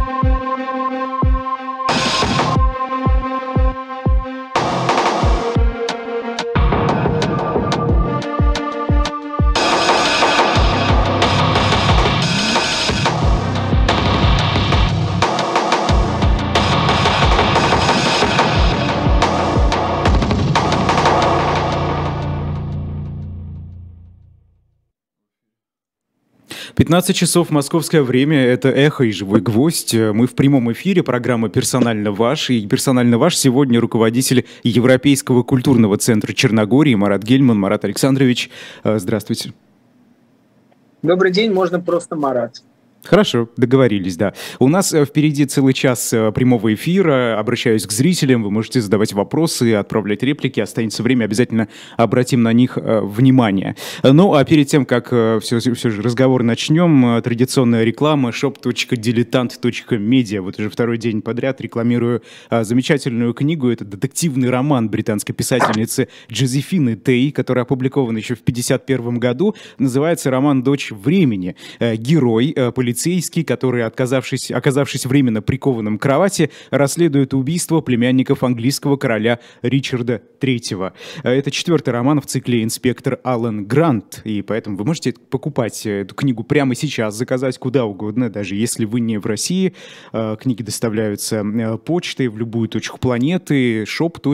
Пятнадцать часов московское время, это «Эхо» и «Живой гвоздь». Мы в прямом эфире, программа «Персонально ваш». И «Персонально ваш» сегодня руководитель Европейского культурного центра Черногории Марат Гельман. Марат Александрович, здравствуйте. Добрый день, можно просто Марат. Хорошо, договорились, да. У нас впереди целый час прямого эфира. Обращаюсь к зрителям, вы можете задавать вопросы, отправлять реплики. Останется время, обязательно обратим на них внимание. Ну, а перед тем, как все же разговор начнем, традиционная реклама shop.diletant.media. Вот уже второй день подряд рекламирую замечательную книгу. Это детективный роман британской писательницы Джозефины Тей, который опубликован еще в 1951 году. Называется роман «Дочь времени». Герой, полицейский, который, оказавшись временно прикованным к кровати, расследует убийство племянников английского короля Ричарда III. Это 4-й роман в цикле «Инспектор Аллен Грант», и поэтому вы можете покупать эту книгу прямо сейчас, заказать куда угодно, даже если вы не в России. Книги доставляются почтой в любую точку планеты.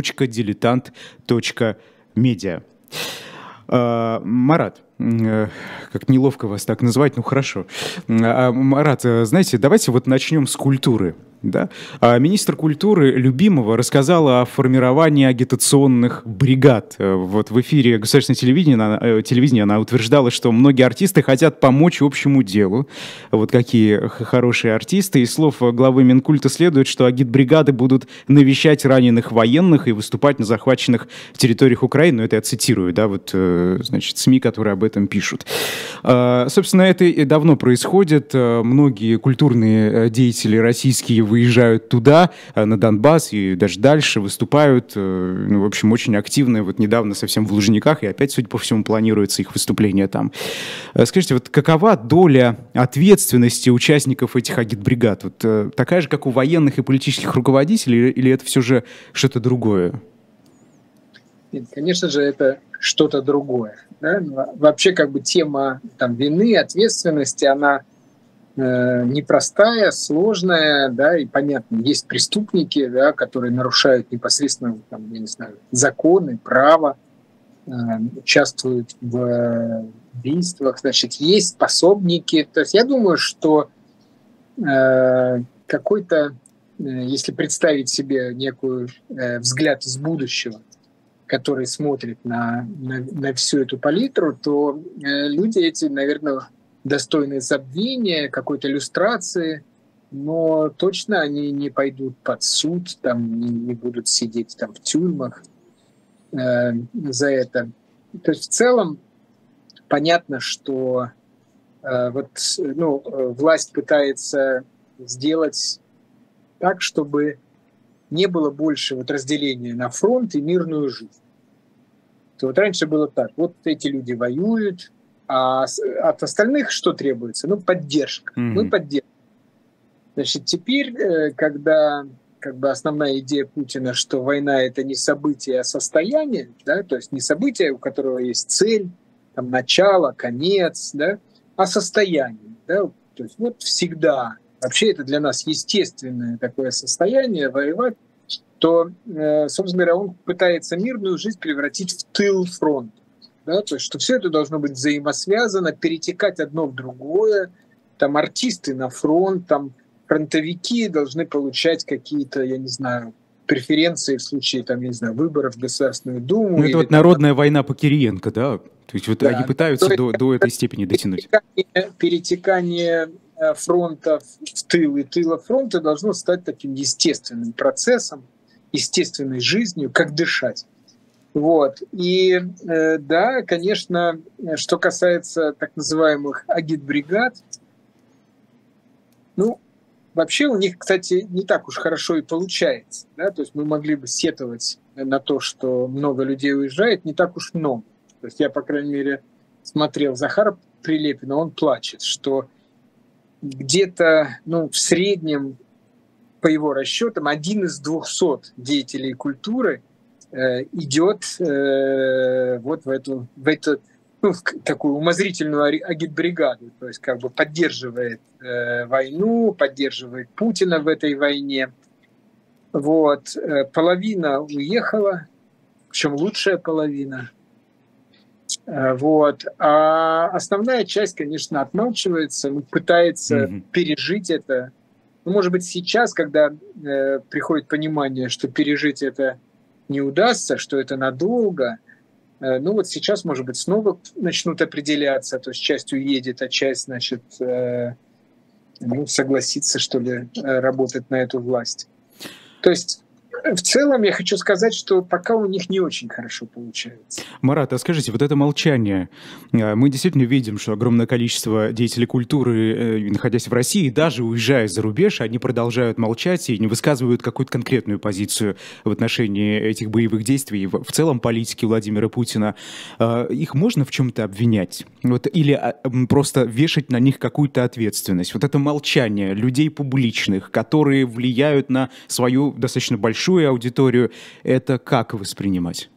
shop.diletant.media. Марат, как неловко вас так называть, ну хорошо. Марат, знаете, давайте вот начнем с культуры. Да? Министр культуры Любимова рассказала о формировании агитационных бригад. Вот в эфире государственного телевидения она утверждала, что многие артисты хотят помочь общему делу. Вот какие хорошие артисты. Из слов главы Минкульта следует, что агитбригады будут навещать раненых военных и выступать на захваченных территориях Украины. Ну, это я цитирую, да, вот, значит, СМИ, которые об этом пишут. Собственно, это и давно происходит. Многие культурные деятели российские выезжают туда, на Донбасс и даже дальше выступают, ну, в общем, очень активно. Вот недавно совсем в Лужниках, и опять, судя по всему, планируется их выступление там. Скажите, вот какова доля ответственности участников этих агитбригад? Вот такая же, как у военных и политических руководителей, или это все же что-то другое? Нет, конечно же, это что-то другое. Да? Вообще, как бы тема там, вины, ответственности, она непростая, сложная, да, и понятно, есть преступники, да, которые нарушают непосредственно там, я не знаю, законы, право, участвуют в убийствах, значит, есть пособники. То есть я думаю, что какой-то, если представить себе некую взгляд из будущего, который смотрит на всю эту палитру, то люди эти, наверное, достойны забвения, какой-то люстрации, но точно они не пойдут под суд, там, не будут сидеть там, в тюрьмах за это. То есть в целом понятно, что власть пытается сделать так, чтобы не было больше вот разделения на фронт и мирную жизнь. То вот раньше было так, вот эти люди воюют, а от остальных что требуется? Ну, поддержка. Мы поддерживаем. Значит, теперь, когда как бы основная идея Путина, что война — это не событие, а состояние, да, то есть не событие, у которого есть цель, там, начало, конец, да, а состояние. Да, то есть вот всегда, вообще это для нас естественное такое состояние, воевать, то, собственно говоря, он пытается мирную жизнь превратить в тыл фронта. Да, то есть, что все это должно быть взаимосвязано, перетекать одно в другое. Там артисты на фронт, там фронтовики должны получать какие-то, я не знаю, преференции в случае, там, я не знаю, выборов в Государственную Думу. Ну, это вот народная война по Кириенко, да? То есть вот да, они пытаются до этой степени дотянуть. Перетекание фронта в тыл и тыла фронта должно стать таким естественным процессом, естественной жизнью, как дышать. Вот. И да, конечно, что касается так называемых агитбригад, ну, вообще у них, кстати, не так уж хорошо и получается. Да? То есть мы могли бы сетовать на то, что много людей уезжает, не так уж много. То есть я, по крайней мере, смотрел Захара Прилепина, он плачет, что где-то, ну, в среднем, по его расчетам, 1 из 200 деятелей культуры идет вот в эту ну, в такую умозрительную агитбригаду, то есть как бы поддерживает войну, поддерживает Путина в этой войне. Вот. Половина уехала, причем лучшая половина. Вот. А основная часть, конечно, отмалчивается, пытается пережить это. Ну, может быть, сейчас, когда приходит понимание, что пережить это не удастся, что это надолго, ну вот сейчас, может быть, снова начнут определяться, то есть часть уедет, а часть, значит, ну, согласится, что ли, работать на эту власть. То есть в целом я хочу сказать, что пока у них не очень хорошо получается. Марат, а скажите, вот это молчание, мы действительно видим, что огромное количество деятелей культуры, находясь в России, даже уезжая за рубеж, они продолжают молчать и не высказывают какую-то конкретную позицию в отношении этих боевых действий, в целом политики Владимира Путина. Их можно в чем-то обвинять? Вот, или просто вешать на них какую-то ответственность? Вот это молчание людей публичных, которые влияют на свою достаточно большую аудиторию, это как воспринимать?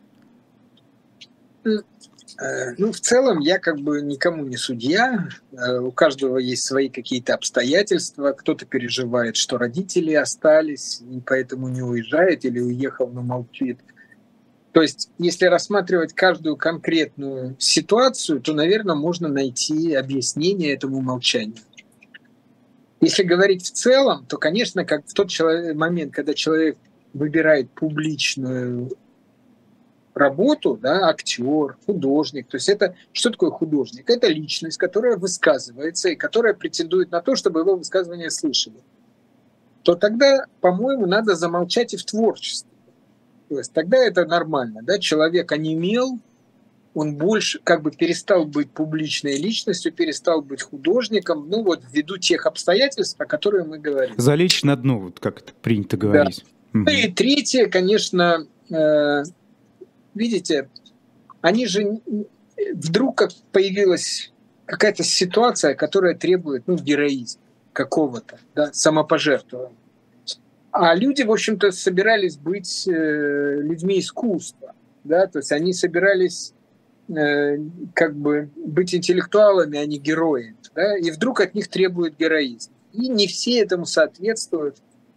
Ну, в целом, я как бы никому не судья. У каждого есть свои какие-то обстоятельства. Кто-то переживает, что родители остались, и поэтому не уезжает, или уехал, но молчит. То есть, если рассматривать каждую конкретную ситуацию, то, наверное, можно найти объяснение этому молчанию. Если говорить в целом, то, конечно, как в тот момент, когда человек выбирает публичную работу, да, актер, художник. То есть это что такое художник? Это личность, которая высказывается и которая претендует на то, чтобы его высказывания слышали. То тогда, по-моему, надо замолчать и в творчестве. То есть тогда это нормально. Да? Человек онемел, он больше как бы перестал быть публичной личностью, перестал быть художником, ну вот ввиду тех обстоятельств, о которых мы говорим. Залечь на дно, вот как это принято говорить. Да. Ну и третье, конечно, видите, они же вдруг как появилась какая-то ситуация, которая требует героизма какого-то, да, самопожертвования. А люди, в общем-то, собирались быть людьми искусства, да, то есть они собирались как бы быть интеллектуалами, а не героями, да, и вдруг от них требуют героизм. И не все этому соответствуют.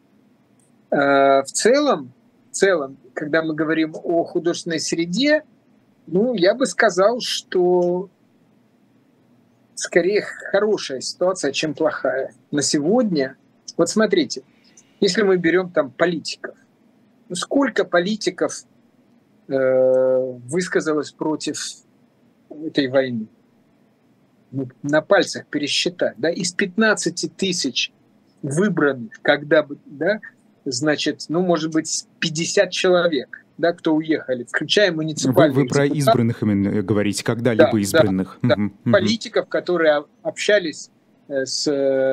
В целом, когда мы говорим о художественной среде, ну, я бы сказал, что скорее хорошая ситуация, чем плохая. На сегодня, вот смотрите, если мы берем там политиков, ну, сколько политиков высказалось против этой войны? Ну, на пальцах пересчитать. Да? Из 15 тысяч выбранных, когда бы, да, значит, ну, может быть, 50 человек, да, кто уехали, включая муниципальных Вы про избранных именно говорите, когда-либо да, избранных. Да, политиков, которые общались с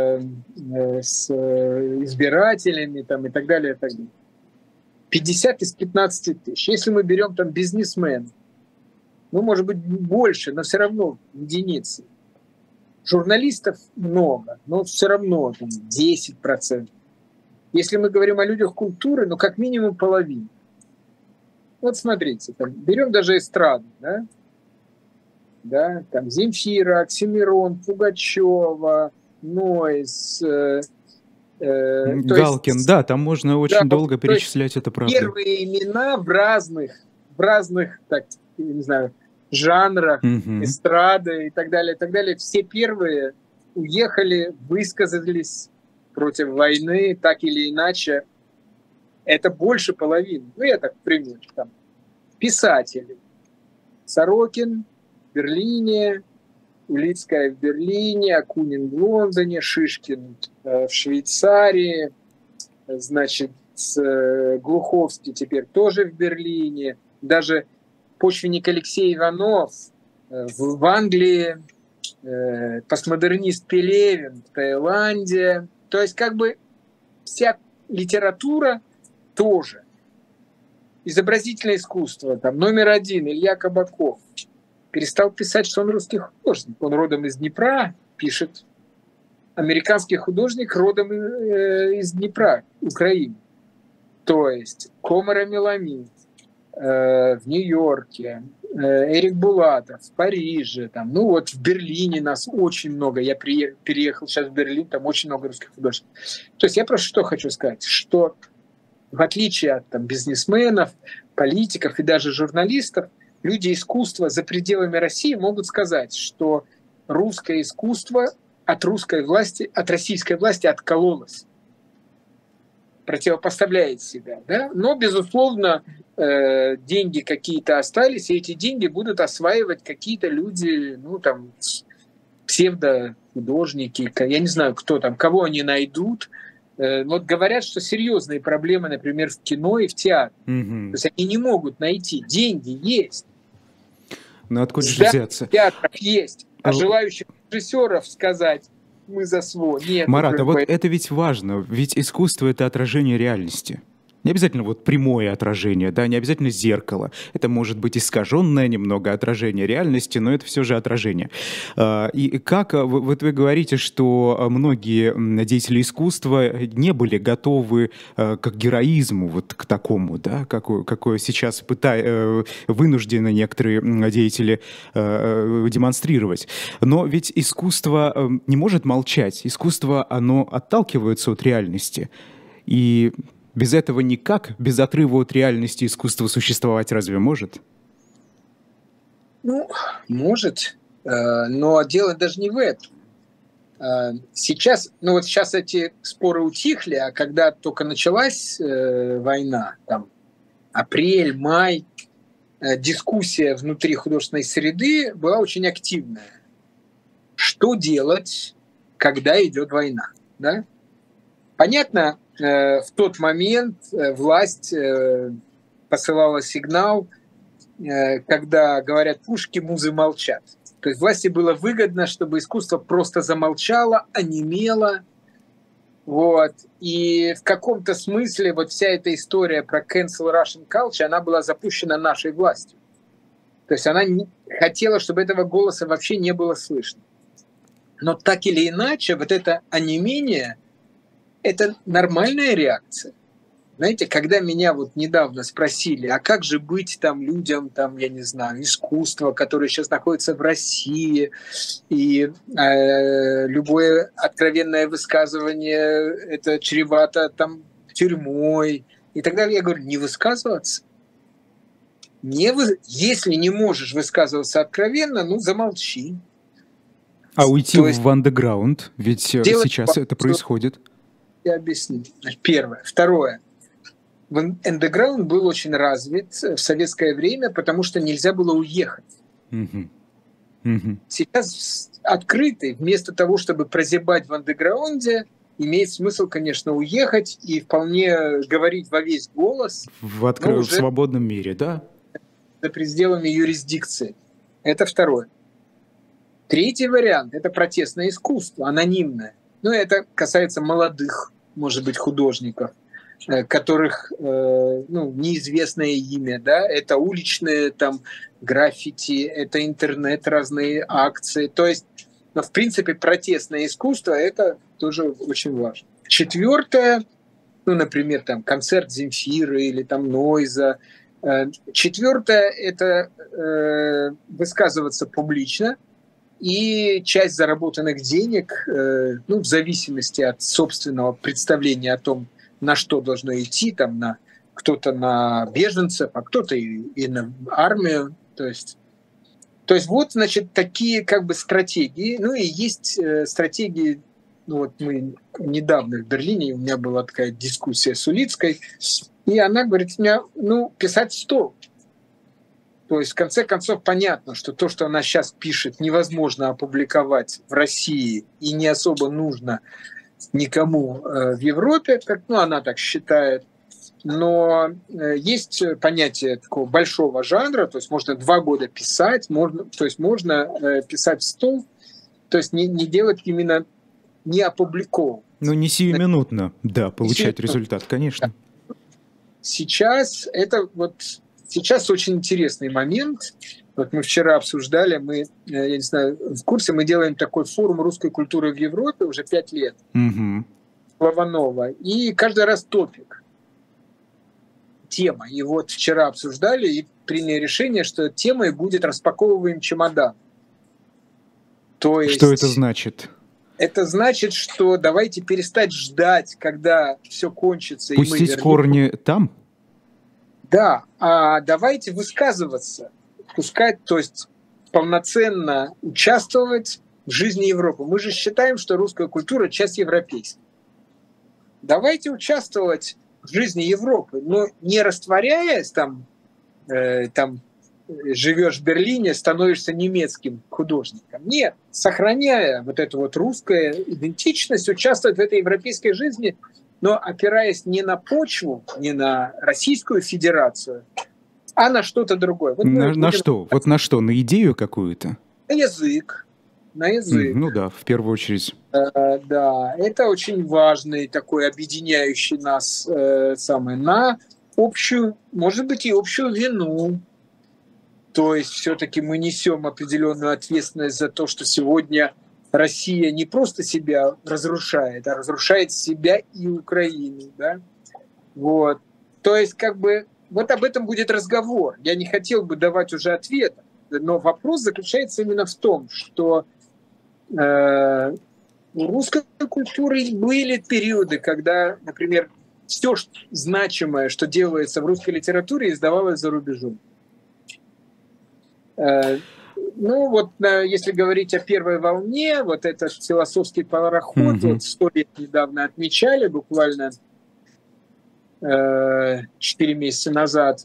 избирателями там, и так далее, и так далее. 50 из 15 тысяч. Если мы берем там бизнесмен, ну, может быть, больше, но все равно единицы. Журналистов много, но все равно там, 10%. Если мы говорим о людях культуры, ну, как минимум половина. Вот смотрите, там, берем даже эстраду, да? Да, там Земфира, Оксимирон, Пугачева, Нойз, Галкин, есть, да, там можно очень долго перечислять, это правда. Первые имена в разных, так, не знаю, жанрах, эстрады и так далее, все первые уехали, высказались против войны, так или иначе. Это больше половины. Ну, я так примерно. Там, писатели. Сорокин в Берлине, Улицкая в Берлине, Акунин в Лондоне, Шишкин в Швейцарии, значит, Глуховский теперь тоже в Берлине, даже почвенник Алексей Иванов в Англии, постмодернист Пелевин в Таиланде. То есть как бы вся литература тоже. Изобразительное искусство, там, номер 1, Илья Кабаков, перестал писать, что он русский художник. Он родом из Днепра, пишет американский художник родом из Днепра, Украины. То есть Комара Меламид в Нью-Йорке, Эрик Булатов в Париже, там, ну вот в Берлине нас очень много. Я переехал сейчас в Берлин, там очень много русских художников. То есть я просто что хочу сказать, что в отличие от там, бизнесменов, политиков и даже журналистов, люди искусства за пределами России могут сказать, что русское искусство от русской власти, от российской власти откололось, противопоставляет себя. Да? Но, безусловно, деньги какие-то остались, и эти деньги будут осваивать какие-то люди, ну, там, псевдохудожники, я не знаю, кто там, кого они найдут. Вот говорят, что серьезные проблемы, например, в кино и в театре. То есть они не могут найти. Деньги есть. Но откуда же взяться? Театров есть. А желающих режиссеров сказать, мы за свой. Нет, Марат, а вот это ведь важно. Ведь искусство — это отражение реальности. Не обязательно вот прямое отражение, да, не обязательно зеркало. Это может быть искаженное немного отражение реальности, но это все же отражение. И как вот вы говорите, что многие деятели искусства не были готовы к героизму, вот к такому, да, какое сейчас вынуждены некоторые деятели демонстрировать. Но ведь искусство не может молчать. Искусство, оно отталкивается от реальности. И без этого никак, без отрыва от реальности искусство существовать разве может? Ну, может, но дело даже не в этом. Сейчас, ну вот сейчас эти споры утихли, а когда только началась война, там, апрель, май, дискуссия внутри художественной среды была очень активная. Что делать, когда идет война? Да? Понятно, в тот момент власть посылала сигнал, когда говорят «пушки, музы молчат». То есть власти было выгодно, чтобы искусство просто замолчало, онемело. Вот. И в каком-то смысле вот вся эта история про cancel Russian culture, она была запущена нашей властью. То есть она хотела, чтобы этого голоса вообще не было слышно. Но так или иначе, вот это онемение – это нормальная реакция. Знаете, когда меня вот недавно спросили, а как же быть там людям, там, я не знаю, искусства, которые сейчас находятся в России, и любое откровенное высказывание это чревато там тюрьмой и так далее, я говорю, не высказываться. Если не можешь высказываться откровенно, ну замолчи. А уйти в андеграунд, ведь сейчас это происходит. Я объясню. Первое. Второе. Андеграунд был очень развит в советское время, потому что нельзя было уехать. Сейчас открытый, вместо того, чтобы прозябать в андеграунде, имеет смысл, конечно, уехать и вполне говорить во весь голос. В свободном мире, да? За пределами юрисдикции. Это второе. Третий вариант – это протестное искусство, анонимное. Но это касается молодых, может быть, художников, которых неизвестное имя, да, это уличные там граффити, это интернет, разные акции. То есть, в принципе, протестное искусство – это тоже очень важно. Четвертое, например, там концерт Земфиры или там Нойза. Четвертое – это высказываться публично. И часть заработанных денег, в зависимости от собственного представления о том, на что должно идти, там, кто-то на беженцев, а кто-то и на армию. То есть вот, значит, такие как бы стратегии. Ну и есть стратегии, вот мы недавно в Берлине, у меня была такая дискуссия с Улицкой, и она говорит, писать в стол. То есть, в конце концов, понятно, что то, что она сейчас пишет, невозможно опубликовать в России и не особо нужно никому в Европе, она так считает. Но есть понятие такого большого жанра, то есть можно 2 года писать, можно писать в стол, то есть не делать именно, не опубликовывать. Не сиюминутно, да, получать результат, конечно. Сейчас это Сейчас очень интересный момент. Вот мы вчера обсуждали, я не знаю, в курсе, мы делаем такой форум русской культуры в Европе уже 5 лет, Славанова, и каждый раз топик, тема. И вот вчера обсуждали и приняли решение, что темой будет «Распаковываем чемодан». То есть, что это значит? Это значит, что давайте перестать ждать, когда все кончится. Пустить и мы вернем. корни там? Да, а давайте высказываться, пускать, то есть полноценно участвовать в жизни Европы. Мы же считаем, что русская культура – часть европейской. Давайте участвовать в жизни Европы, но не растворяясь там живешь в Берлине, становишься немецким художником. Нет, сохраняя вот эту вот русскую идентичность, участвовать в этой европейской жизни, но опираясь не на почву, не на Российскую Федерацию, а на что-то другое. Вот на что? Вот на что? На идею какую-то? На язык. На язык. Ну да, в первую очередь. Да, это очень важный такой объединяющий нас на общую, может быть, и общую вину. То есть все-таки мы несем определенную ответственность за то, что сегодня Россия не просто себя разрушает, а разрушает себя и Украину. Да? Вот. То есть вот об этом будет разговор. Я не хотел бы давать уже ответ, но вопрос заключается именно в том, что у русской культуры были периоды, когда, например, все значимое, что делается в русской литературе, издавалось за рубежом. Если говорить о первой волне, вот этот философский пароход, вот 100 лет недавно отмечали, буквально 4 месяца назад,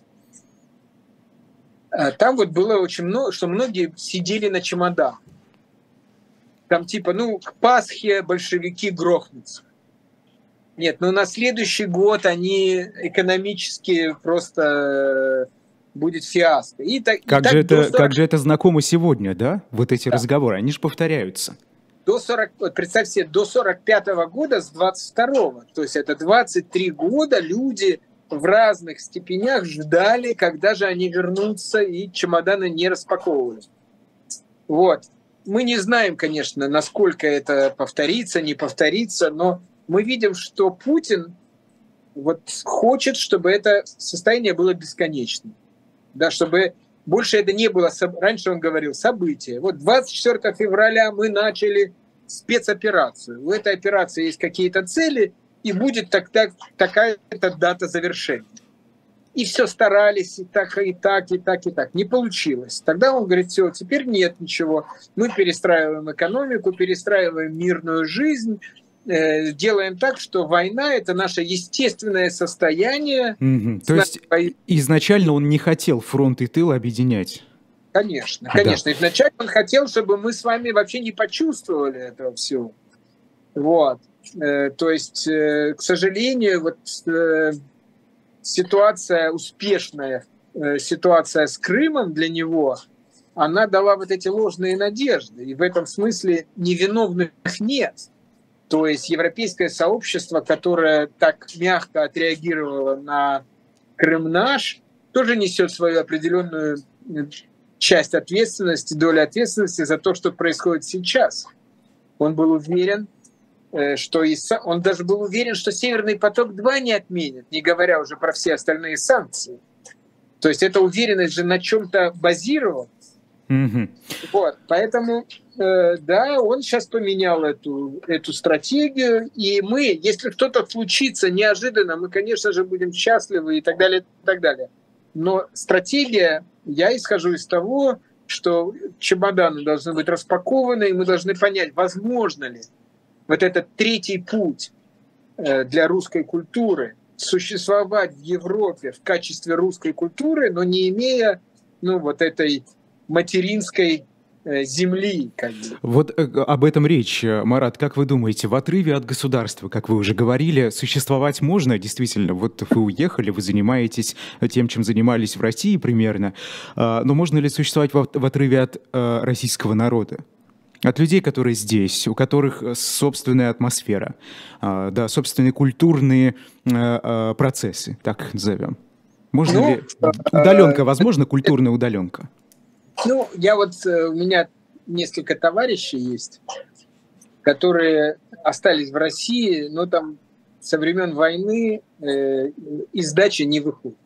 там вот было очень много, что многие сидели на чемоданах. Там к Пасхе большевики грохнутся. Нет, на следующий год они экономически просто будет фиаско. Как же это знакомо сегодня, да? Вот эти разговоры, они же повторяются. Представьте себе, до 45-го года с 22-го, то есть это 23 года люди в разных степенях ждали, когда же они вернутся, и чемоданы не распаковывали. Вот. Мы не знаем, конечно, насколько это повторится, не повторится, но мы видим, что Путин хочет, чтобы это состояние было бесконечным. Да, чтобы больше это не было, раньше он говорил, событие. Вот 24 февраля мы начали спецоперацию. У этой операции есть какие-то цели, и будет такая-то дата завершения. И все старались, и так. Не получилось. Тогда он говорит, все, теперь нет ничего. Мы перестраиваем экономику, перестраиваем мирную жизнь, делаем так, что война – это наше естественное состояние. То есть изначально он не хотел фронт и тыл объединять? Конечно. Да. Изначально он хотел, чтобы мы с вами вообще не почувствовали этого всего. Вот. То есть, к сожалению, ситуация успешная, ситуация с Крымом для него, она дала вот эти ложные надежды. И в этом смысле невиновных нет. То есть европейское сообщество, которое так мягко отреагировало на Крым наш, тоже несет свою определенную часть ответственности, долю ответственности за то, что происходит сейчас. Он был уверен, он даже был уверен, что Северный поток-2 не отменят, не говоря уже про все остальные санкции. То есть эта уверенность же на чем-то базировалась. Вот, поэтому, да, он сейчас поменял эту стратегию, и мы, если что-то случится неожиданно, мы, конечно же, будем счастливы и так далее, и так далее. Но стратегия, я исхожу из того, что чемоданы должны быть распакованы, и мы должны понять, возможно ли вот этот третий путь для русской культуры существовать в Европе в качестве русской культуры, но не имея этой материнской земли. Вот об этом речь, Марат. Как вы думаете, в отрыве от государства, как вы уже говорили, существовать можно? Действительно, вот вы уехали, вы занимаетесь тем, чем занимались в России примерно, но можно ли существовать в отрыве от российского народа? От людей, которые здесь, у которых собственная атмосфера, да, собственные культурные процессы, так назовем. Можно ли удаленка, возможно, культурная удаленка? Ну, у меня несколько товарищей есть, которые остались в России, но там со времен войны из дачи не выходят.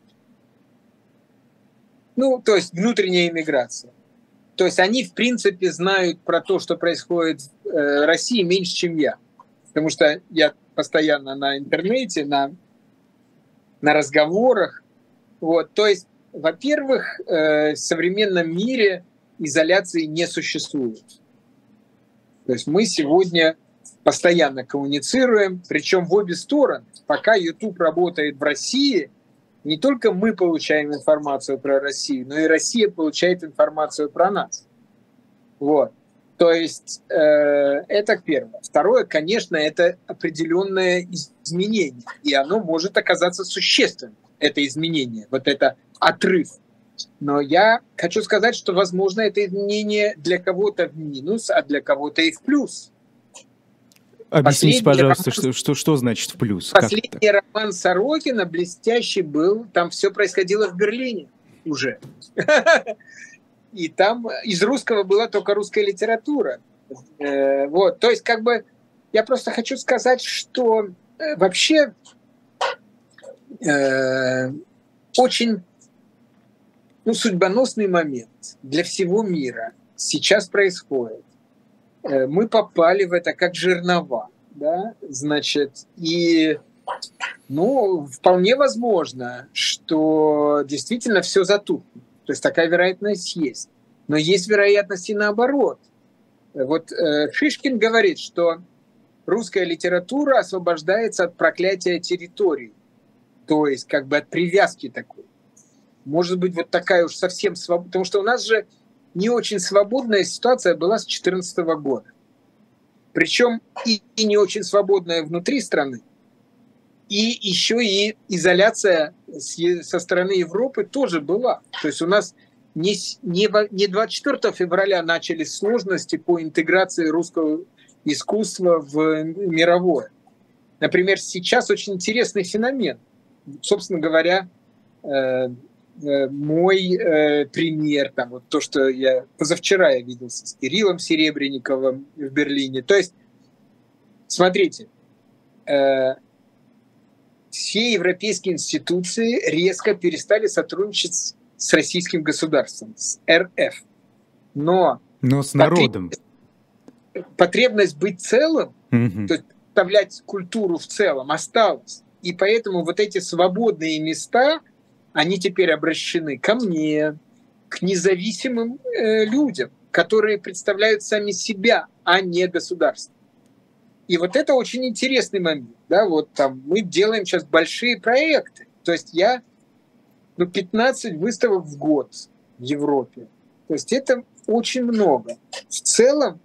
Ну, то есть внутренняя иммиграция. То есть они, в принципе, знают про то, что происходит в России, меньше, чем я. Потому что я постоянно на интернете, на разговорах. Вот. То есть, во-первых, в современном мире изоляции не существует. То есть мы сегодня постоянно коммуницируем, причем в обе стороны. Пока YouTube работает в России, не только мы получаем информацию про Россию, но и Россия получает информацию про нас. Вот. То есть это первое. Второе, конечно, это определенное изменение. И оно может оказаться существенным, это изменение, вот это отрыв. Но я хочу сказать, что, возможно, это изменение для кого-то в минус, а для кого-то и в плюс. Объясните, пожалуйста, что значит в плюс? Последний роман Сорокина блестящий был, там все происходило в Берлине уже. И там из русского была только русская литература. Вот. То есть, как бы, я просто хочу сказать, что вообще очень судьбоносный момент для всего мира сейчас происходит. Мы попали в это как жернова, да, значит, и, вполне возможно, что действительно все затухнет. То есть такая вероятность есть. Но есть вероятность и наоборот. Вот Шишкин говорит, что русская литература освобождается от проклятия территорий, то есть как бы от привязки такой. Может быть, вот такая уж совсем свободная, потому что у нас же не очень свободная ситуация была с 2014 года. Причем и не очень свободная внутри страны, и еще и изоляция со стороны Европы тоже была. То есть у нас не 24 февраля начались сложности по интеграции русского искусства в мировое. Например, сейчас очень интересный феномен. Собственно говоря, мой пример, там, вот то, что я позавчера я виделся с Кириллом Серебренниковым в Берлине. То есть, смотрите, все европейские институции резко перестали сотрудничать с российским государством, с РФ. Но с народом. Потребность быть целым, то есть представлять культуру в целом, осталась. И поэтому вот эти свободные места, они теперь обращены ко мне, к независимым людям, которые представляют сами себя, а не государство. И вот это очень интересный момент. Да? Вот там мы делаем сейчас большие проекты. То есть я 15 выставок в год в Европе. То есть это очень много. В целом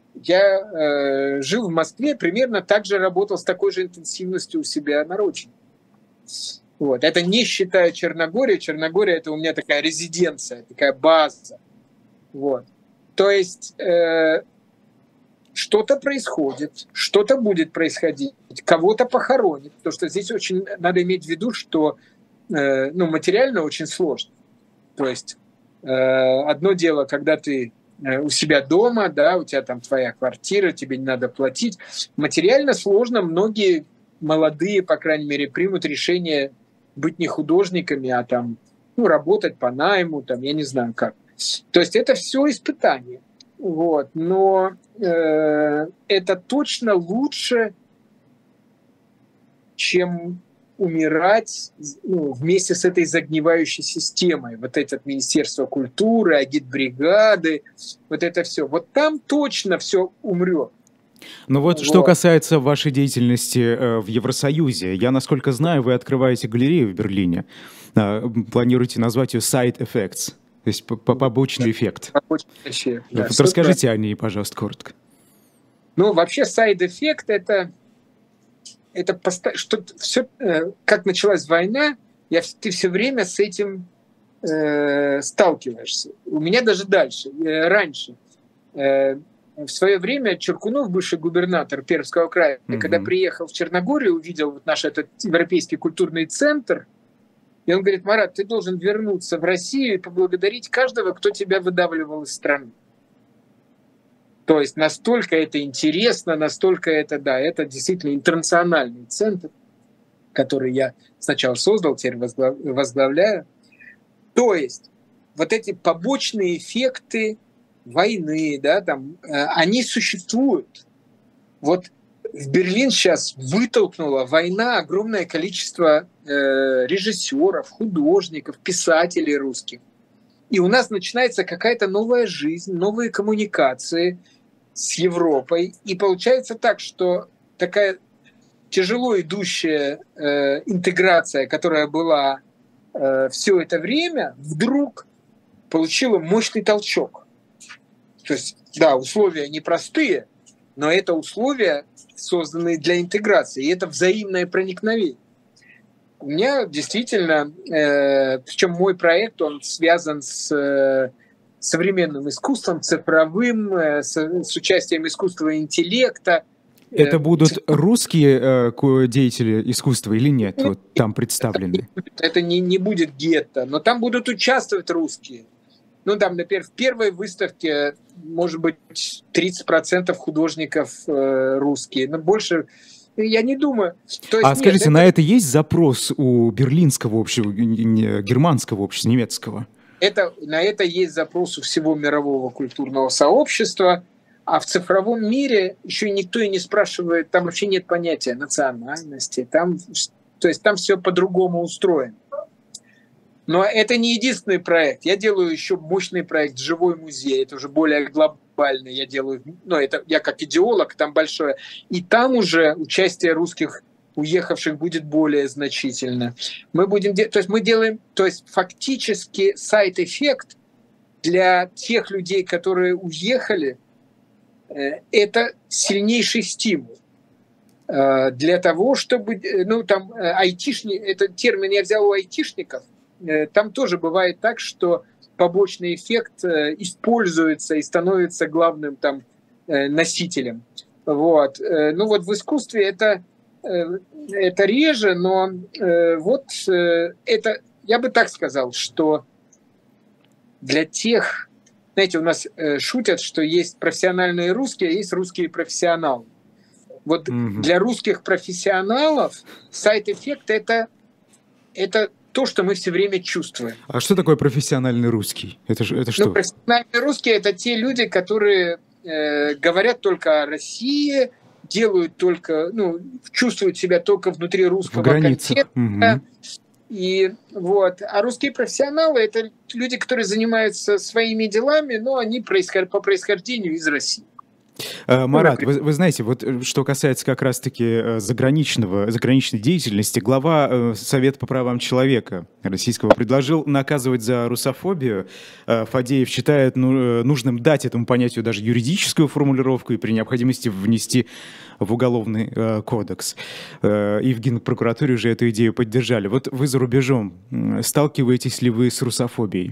я жил в Москве, примерно так же работал с такой же интенсивностью у себя на родине. Вот. Это не считая Черногорию. Черногория – это у меня такая резиденция, такая база. Вот. То есть что-то происходит, что-то будет происходить, кого-то похоронит. Потому что здесь очень надо иметь в виду, что материально очень сложно. То есть одно дело, когда ты у себя дома, да, у тебя там твоя квартира, тебе не надо платить. Материально сложно. Многие молодые, по крайней мере, примут решение быть не художниками, а там, работать по найму, там, я не знаю как. То есть это все испытание. Вот. Но это точно лучше, чем умирать вместе с этой загнивающей системой. Вот это Министерство культуры, агитбригады, вот это все. Вот там точно все умрет. Но вот что касается вашей деятельности в Евросоюзе, я, насколько знаю, вы открываете галерею в Берлине. Планируете назвать ее Side Effects, то есть побочный эффект. Побочный эффект, да. Вот расскажите о ней, пожалуйста, коротко. Вообще Side Effect это что все, как началась война, ты все время с этим сталкиваешься. У меня даже раньше. В свое время Чуркунов, бывший губернатор Пермского края, когда приехал в Черногорию, увидел наш этот европейский культурный центр, И он говорит: Марат, ты должен вернуться в Россию и поблагодарить каждого, кто тебя выдавливал из страны. То есть настолько это интересно, настолько это, да, это действительно интернациональный центр, который я сначала создал, теперь возглавляю. То есть вот эти побочные эффекты войны, да, там, они существуют. Вот в Берлин сейчас вытолкнула война огромное количество режиссеров, художников, писателей русских. И у нас начинается какая-то новая жизнь, новые коммуникации с Европой. И получается так, что такая тяжело идущая интеграция, которая была все это время, вдруг получила мощный толчок. То есть, да, условия непростые, но это условия, созданные для интеграции, и это взаимное проникновение. У меня действительно, причем мой проект, он связан с современным искусством, цифровым, с участием искусственного интеллекта. Это будут русские деятели искусства или нет? Вот там представлены. Это не будет гетто, но там будут участвовать русские. Ну, там, например, в первой выставке, может быть, 30% художников русские, но больше, я не думаю. То есть, скажите, на это есть запрос у берлинского общества, германского общества, немецкого? На это есть запрос у всего мирового культурного сообщества, а в цифровом мире еще никто и не спрашивает, там вообще нет понятия национальности, то есть там все по-другому устроено. Но это не единственный проект. Я делаю еще мощный проект «Живой музей». Это уже более глобальный. Я делаю, я как идеолог, там большое. И там уже участие русских уехавших будет более значительно. Мы делаем, фактически сайд-эффект для тех людей, которые уехали, это сильнейший стимул для того, чтобы, этот термин я взял у айтишников. Там тоже бывает так, что побочный эффект используется и становится главным там носителем. Вот. В искусстве это реже, но это, я бы так сказал, что для тех, знаете, у нас шутят, что есть профессиональные русские, а есть русские профессионалы. Вот для русских профессионалов сайд-эффект это то, что мы все время чувствуем. А что такое профессиональный русский? Это что? Профессиональные русские — это те люди, которые говорят только о России, делают только, чувствуют себя только внутри русского контекста. А русские профессионалы — это люди, которые занимаются своими делами, но они по происхождению из России. Марат, вы знаете, вот что касается как раз-таки заграничной деятельности, глава Совета по правам человека российского предложил наказывать за русофобию. Фадеев считает нужным дать этому понятию даже юридическую формулировку и при необходимости внести в Уголовный кодекс. И в Генпрокуратуре уже эту идею поддержали. Вот вы за рубежом, сталкиваетесь ли вы с русофобией?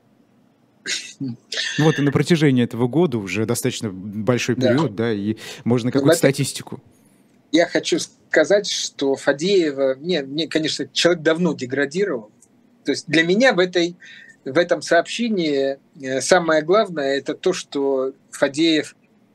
Вот и на протяжении этого года уже достаточно большой период, да, и можно какую-то статистику. Я хочу сказать, что Фадеева, мне, конечно, человек давно деградировал. То есть для меня в этом сообщении самое главное — это то, что Фадеев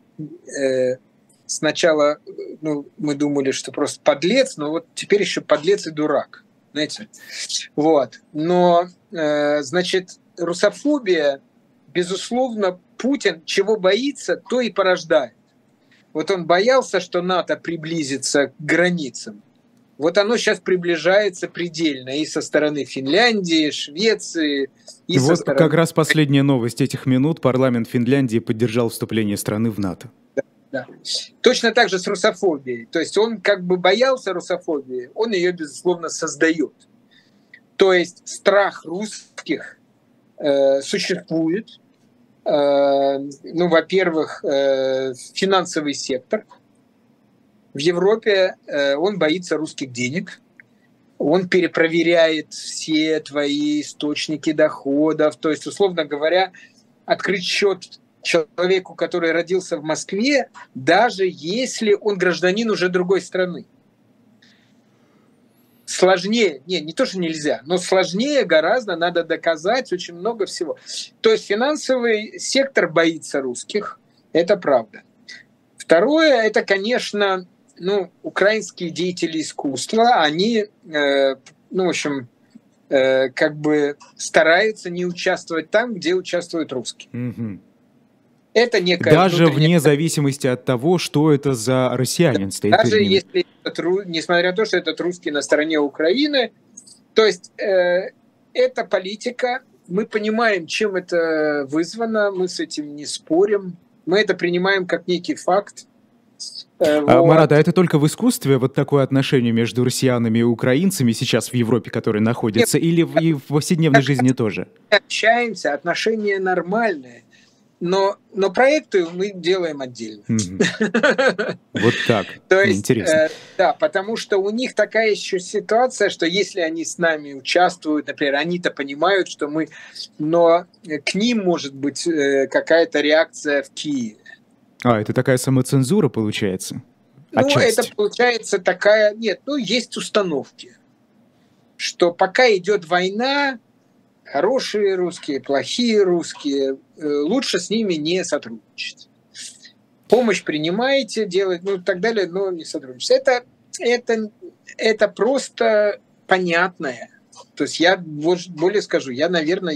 сначала, мы думали, что просто подлец, но вот теперь еще подлец и дурак, знаете. Вот. Но, значит, русофобия, безусловно, Путин чего боится, то и порождает. Вот он боялся, что НАТО приблизится к границам. Вот оно сейчас приближается предельно и со стороны Финляндии, Швеции, и со стороны... Как раз последняя новость этих минут. Парламент Финляндии поддержал вступление страны в НАТО. Да. Точно так же с русофобией. То есть он как бы боялся русофобии, он ее, безусловно, создает. То есть страх русских существует. Во-первых, финансовый сектор. В Европе он боится русских денег. Он перепроверяет все твои источники доходов. То есть, условно говоря, открыть счет человеку, который родился в Москве, даже если он гражданин уже другой страны. сложнее, не то, что нельзя, но сложнее гораздо, надо доказать очень много всего. То есть финансовый сектор боится русских, это правда. Второе, это, конечно, украинские деятели искусства, они, в общем, как бы стараются не участвовать там, где участвуют русские. Угу. Это некая даже вне зависимости от того, что это за россиянин стоит даже перед ними. Если несмотря на то, что этот русский на стороне Украины, то есть эта политика, мы понимаем, чем это вызвано, мы с этим не спорим, мы это принимаем как некий факт. Марат, а это только в искусстве вот такое отношение между россиянами и украинцами сейчас в Европе, которые находятся, или в повседневной жизни тоже? Общаемся, отношения нормальные. Но проекты мы делаем отдельно. Вот так. То есть, интересно. Да, потому что у них такая еще ситуация, что если они с нами участвуют, например, они-то понимают, что мы... Но к ним может быть какая-то реакция в Киеве. Это такая самоцензура получается? Отчасти. Это получается такая... Нет, есть установки, что пока идет война, хорошие русские, плохие русские, лучше с ними не сотрудничать. Помощь принимаете, делаете, и так далее, но не сотрудничать. Это просто понятное. То есть я более скажу, я, наверное,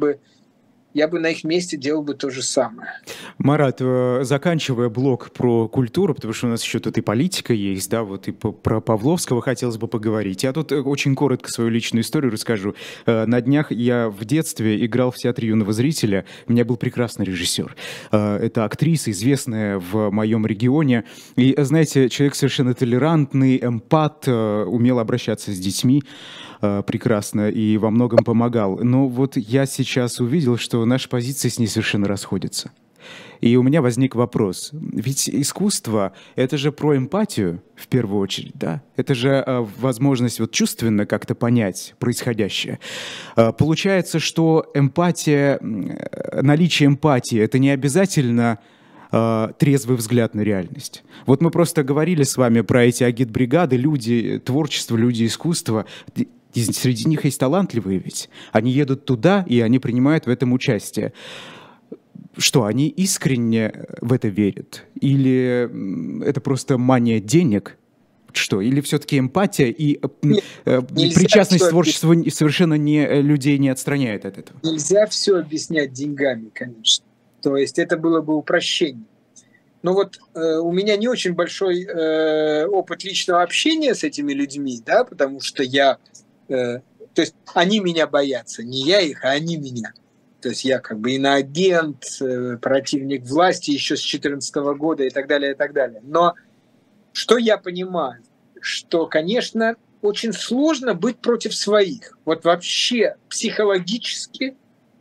я бы на их месте делал бы то же самое. Марат, заканчивая блок про культуру, потому что у нас еще тут и политика есть, да, вот и про Павловского хотелось бы поговорить. Я тут очень коротко свою личную историю расскажу. На днях я в детстве играл в театре юного зрителя. У меня был прекрасный режиссер. Это актриса, известная в моем регионе. И, знаете, человек совершенно толерантный, эмпат, умел обращаться с детьми прекрасно и во многом помогал. Но вот я сейчас увидел, что наши позиции с ней совершенно расходятся. И у меня возник вопрос. Ведь искусство — это же про эмпатию, в первую очередь, да? Это же возможность вот чувственно как-то понять происходящее. Получается, что эмпатия, наличие эмпатии — это не обязательно трезвый взгляд на реальность. Вот мы просто говорили с вами про эти агитбригады, люди творчества, люди искусства. И среди них есть талантливые ведь. Они едут туда, и они принимают в этом участие. Что, они искренне в это верят? Или это просто мания денег? Что? Или все-таки эмпатия и причастность к творчеству совершенно людей не отстраняет от этого? Нельзя все объяснять деньгами, конечно. То есть это было бы упрощение. Но вот у меня не очень большой опыт личного общения с этими людьми, да, потому что то есть они меня боятся, не я их, а они меня. То есть я как бы иноагент, противник власти еще с 2014 года и так далее, и так далее. Но что я понимаю? Что, конечно, очень сложно быть против своих. Вот вообще психологически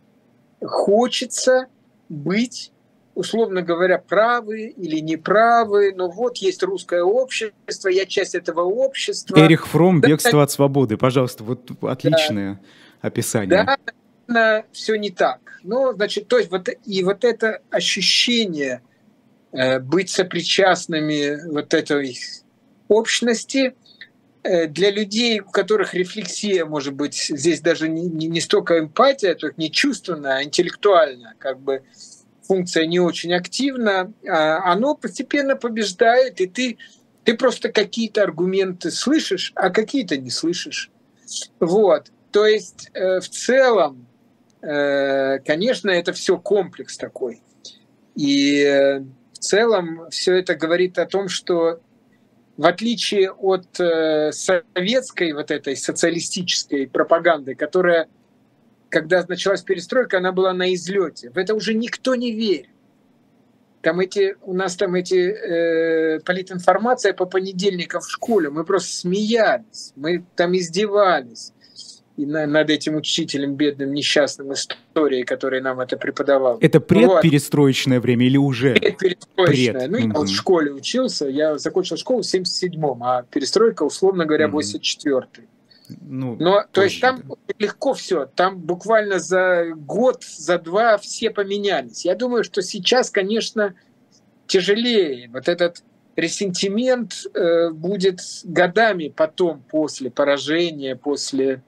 хочется быть, условно говоря, правы или неправы, но вот есть русское общество, я часть этого общества. Эрих Фром «Бегство от свободы». Пожалуйста, вот отличное описание. Да, все не так. Ну, значит, то есть вот это ощущение быть сопричастными вот этой общности для людей, у которых рефлексия, может быть, здесь даже не столько эмпатия, то есть не чувственная, а интеллектуальная, как бы функция не очень активна, оно постепенно побеждает, и ты просто какие-то аргументы слышишь, а какие-то не слышишь. Вот. То есть в целом, конечно, это все комплекс такой. И в целом все это говорит о том, что в отличие от советской вот этой социалистической пропаганды, которая, когда началась перестройка, она была на излете. В это уже никто не верит. У нас политинформация по понедельникам в школе. Мы просто смеялись, мы там издевались и над этим учителем бедным, несчастным историей, который нам это преподавал. Это предперестроечное время или уже? Предперестроечное. Я вот в школе учился, я закончил школу в 77-м, а перестройка, условно говоря, 84-й. То есть там легко все, там буквально за год, за два все поменялись. Я думаю, что сейчас, конечно, тяжелее. Вот этот ресентимент будет годами потом, после поражения, после...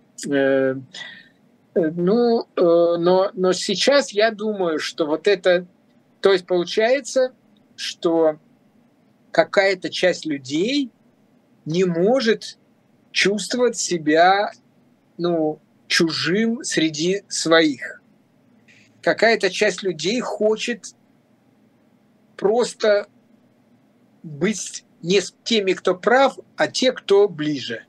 но сейчас я думаю, что вот это... То есть получается, что какая-то часть людей не может чувствовать себя чужим среди своих. Какая-то часть людей хочет просто быть не с теми, кто прав, а те, кто ближе.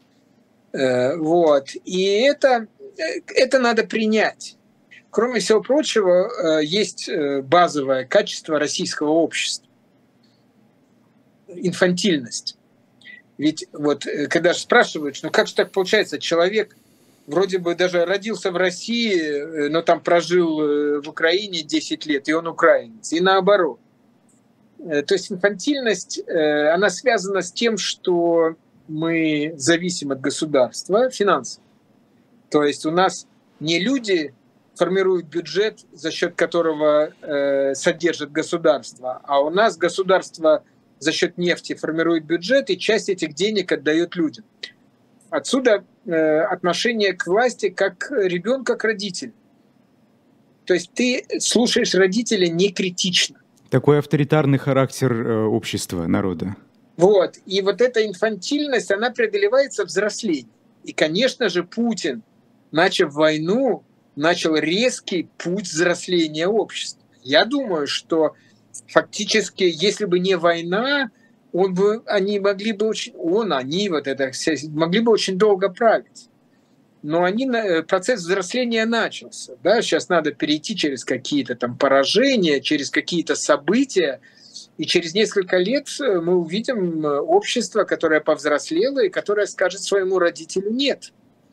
Вот. И это надо принять. Кроме всего прочего, есть базовое качество российского общества. Инфантильность. Ведь вот когда же спрашивают, как же так получается, человек вроде бы даже родился в России, но там прожил в Украине 10 лет, и он украинец, и наоборот. То есть инфантильность, она связана с тем, что мы зависим от государства финансово. То есть у нас не люди формируют бюджет, за счет которого содержит государство, а у нас государство за счет нефти формирует бюджет, и часть этих денег отдает людям. Отсюда отношение к власти как ребенка к родителю. То есть ты слушаешь родителя не критично. Такой авторитарный характер общества, народа. Вот. И вот эта инфантильность, она преодолевается взрослением. И, конечно же, Путин, начав войну, начал резкий путь взросления общества. Я думаю, что фактически, если бы не война, они могли бы очень долго править. Но процесс взросления начался. Да? Сейчас надо перейти через какие-то там поражения, через какие-то события, и через несколько лет мы увидим общество, которое повзрослело и которое скажет своему родителю «нет».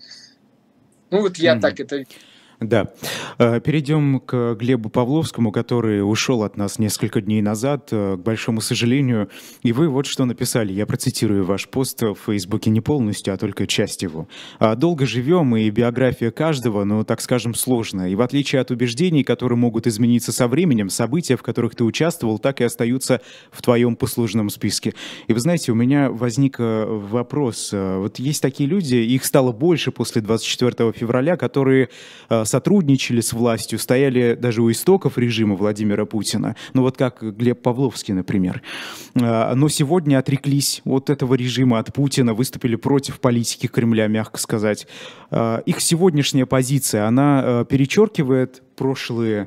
Я так это вижу. Да. Перейдем к Глебу Павловскому, который ушел от нас несколько дней назад, к большому сожалению. И вы вот что написали. Я процитирую ваш пост в Фейсбуке не полностью, а только часть его. «Долго живем, и биография каждого, так скажем, сложная. И в отличие от убеждений, которые могут измениться со временем, события, в которых ты участвовал, так и остаются в твоем послужном списке». И вы знаете, у меня возник вопрос. Вот есть такие люди, их стало больше после 24 февраля, которые сотрудничали с властью, стояли даже у истоков режима Владимира Путина. Вот как Глеб Павловский, например. Но сегодня отреклись от этого режима, от Путина, выступили против политики Кремля, мягко сказать. Их сегодняшняя позиция, она перечеркивает прошлое?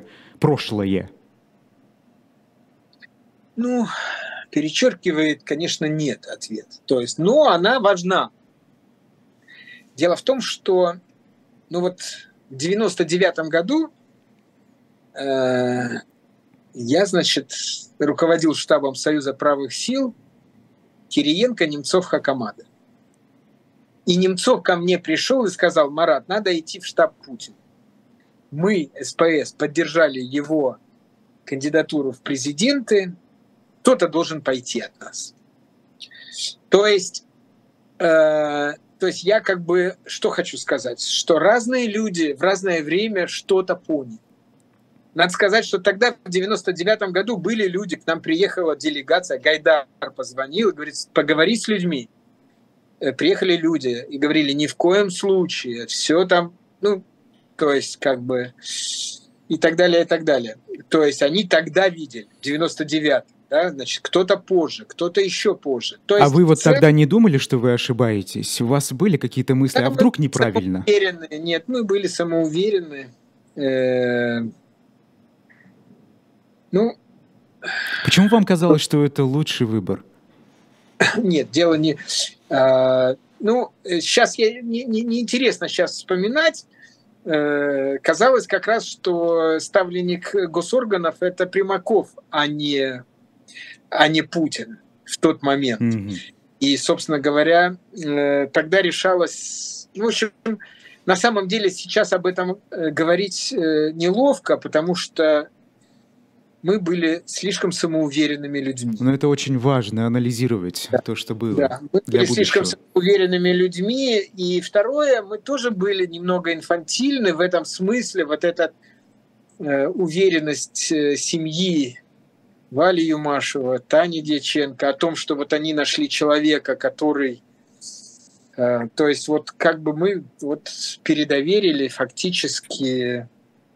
Перечеркивает, конечно, нет ответ. То есть, но она важна. Дело в том, что в 99 году я, руководил штабом Союза правых сил Кириенко, Немцов, Хакамада. И Немцов ко мне пришел и сказал: «Марат, надо идти в штаб Путина». Мы, СПС, поддержали его кандидатуру в президенты, кто-то должен пойти от нас. То есть я что хочу сказать, что разные люди в разное время что-то поняли. Надо сказать, что тогда, в 99 году, были люди, к нам приехала делегация, Гайдар позвонил и говорит: поговори с людьми. Приехали люди и говорили: ни в коем случае, все там, и так далее, и так далее. То есть они тогда видели, в 99-м. Да, значит, кто-то позже, кто-то еще позже. То есть, вы тогда не думали, что вы ошибаетесь? У вас были какие-то мысли, а вдруг неправильно? Нет, мы были самоуверены. Почему вам казалось, что это лучший выбор? Нет, дело не... сейчас неинтересно сейчас вспоминать. Казалось как раз, что ставленник госорганов – это Примаков, а не Путин в тот момент. Mm-hmm. И, собственно говоря, тогда решалось... в общем, на самом деле сейчас об этом говорить неловко, потому что мы были слишком самоуверенными людьми. Но это очень важно, анализировать то, что было. Да, мы были слишком самоуверенными людьми. И второе, мы тоже были немного инфантильны в этом смысле. Вот эта уверенность семьи Вали Юмашева, Тани Дьяченко, о том, что вот они нашли человека, который... То есть вот как бы мы вот передоверили фактически...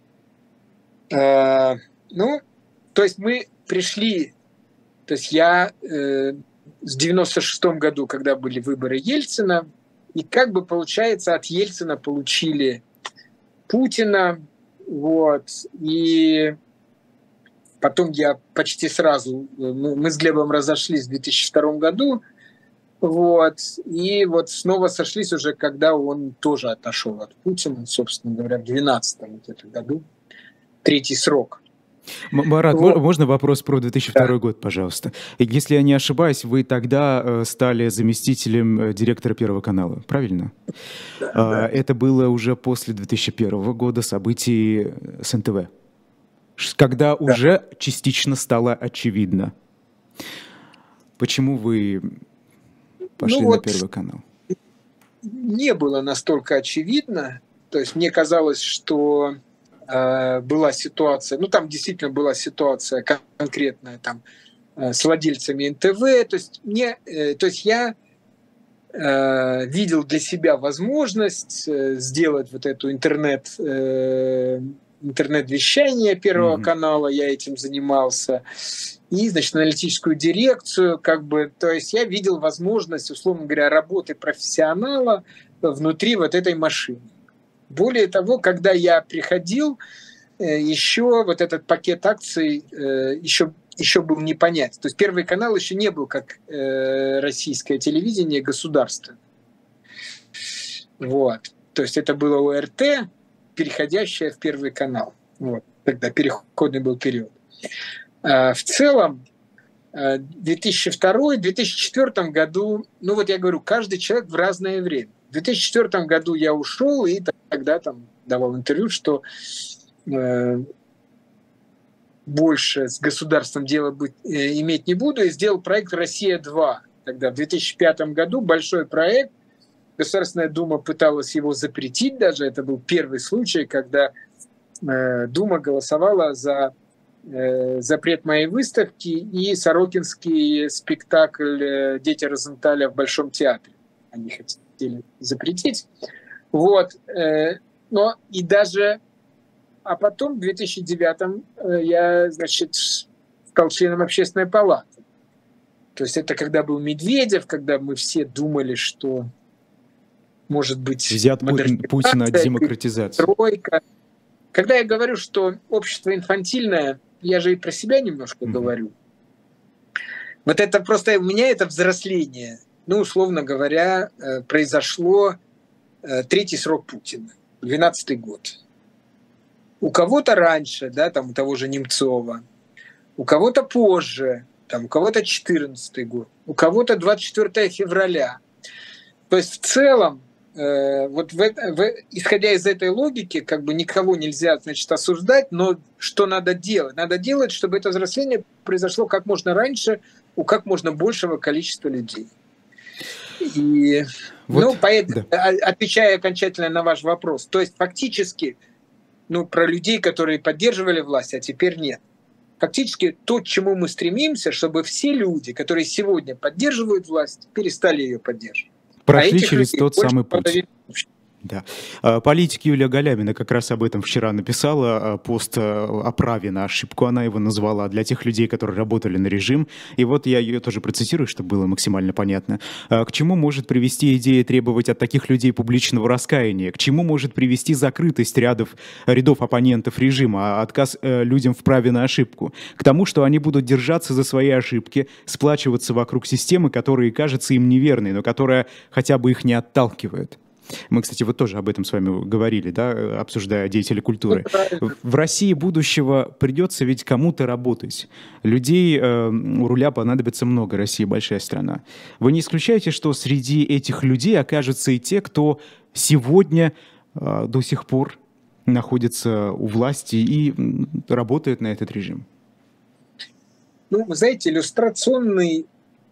Ну, то есть мы пришли... То есть я в 96-м году, когда были выборы Ельцина, и как бы получается от Ельцина получили Путина, вот, и потом я почти сразу, мы с Глебом разошлись в 2002 году, вот, и вот снова сошлись уже, когда он тоже отошел от Путина, собственно говоря, в 2012 году, третий срок. Марат, можно вопрос про 2002 год, пожалуйста? Если я не ошибаюсь, вы тогда стали заместителем директора Первого канала, правильно? Да. Это было уже после 2001 года событий с НТВ, когда уже частично стало очевидно. Почему вы пошли на Первый канал? Не было настолько очевидно. То есть мне казалось, что была ситуация, ну там действительно была ситуация конкретная там с владельцами НТВ, то есть я видел для себя возможность сделать вот эту интернет-вещание Первого канала, я этим занимался, и, значит, аналитическую дирекцию, как бы, то есть я видел возможность, условно говоря, работы профессионала внутри вот этой машины. Более того, когда я приходил, еще вот этот пакет акций еще был непонятен. То есть Первый канал еще не был как российское телевидение государственное. Вот. То есть это было ОРТ, переходящее в Первый канал. Вот. Тогда переходный был период. В целом, в 2002-2004 году, ну вот я говорю, каждый человек в разное время. В 2004 году я ушел и тогда там давал интервью, что больше с государством дела иметь не буду, и сделал проект «Россия-2». Тогда в 2005 году большой проект. Государственная Дума пыталась его запретить даже. Это был первый случай, когда Дума голосовала за запрет моей выставки и сорокинский спектакль «Дети Розенталя» в Большом театре. Они хотели запретить. Вот. Но и даже... А потом в 2009 я, значит, стал членом Общественной палаты. То есть это когда был Медведев, когда мы все думали, что может быть взят Путина от демократизации. Тройка. Когда я говорю, что общество инфантильное, я же и про себя немножко говорю. Вот это просто у меня это взросление. Ну, условно говоря, произошло третий срок Путина, 12-й год. У кого-то раньше, да, там у того же Немцова, у кого-то позже, там, у кого-то 14-й год, у кого-то 24 февраля. То есть в целом, вот исходя из этой логики, как бы никого нельзя, значит, осуждать, но что надо делать? Надо делать, чтобы это взросление произошло как можно раньше у как можно большего количества людей. И, вот, ну, поэтому, да. Отвечая окончательно на ваш вопрос, то есть фактически, ну, про людей, которые поддерживали власть, а теперь нет. Фактически то, к чему мы стремимся, чтобы все люди, которые сегодня поддерживают власть, перестали ее поддерживать. Прошли через тот самый путь. Да. Политик Юлия Галямина как раз об этом вчера написала, пост о праве на ошибку, она его назвала, для тех людей, которые работали на режим. И вот я ее тоже процитирую, чтобы было максимально понятно. К чему может привести идея требовать от таких людей публичного раскаяния? К чему может привести закрытость рядов оппонентов режима, отказ людям в праве на ошибку? К тому, что они будут держаться за свои ошибки, сплачиваться вокруг системы, которая кажется им неверной, но которая хотя бы их не отталкивает. Мы, кстати, вот тоже об этом с вами говорили, да, обсуждая деятелей культуры. В России будущего придется ведь кому-то работать. Людей у руля понадобится много, Россия большая страна. Вы не исключаете, что среди этих людей окажутся и те, кто сегодня до сих пор находится у власти и работает на этот режим? Ну, вы знаете, иллюстрационный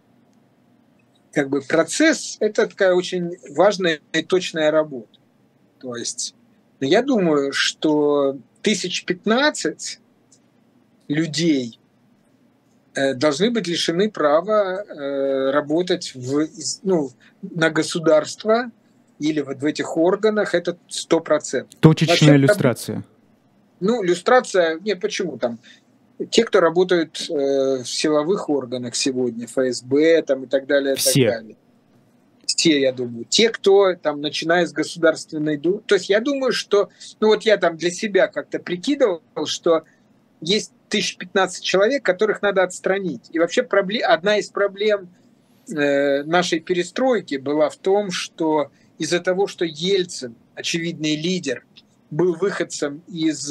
как бы процесс – это такая очень важная и точная работа. То есть я думаю, что 1015 людей должны быть лишены права работать на государство или вот в этих органах, это 100%. Точечная иллюстрация. Иллюстрация, нет, почему там? Те, кто работают в силовых органах сегодня, ФСБ там, и так далее, все. Так далее. Все, я думаю. Те, кто там, начиная с Государственной Думы. То есть я думаю, что... я там для себя как-то прикидывал, что есть 1015 человек, которых надо отстранить. И вообще одна из проблем нашей перестройки была в том, что из-за того, что Ельцин, очевидный лидер, был выходцем из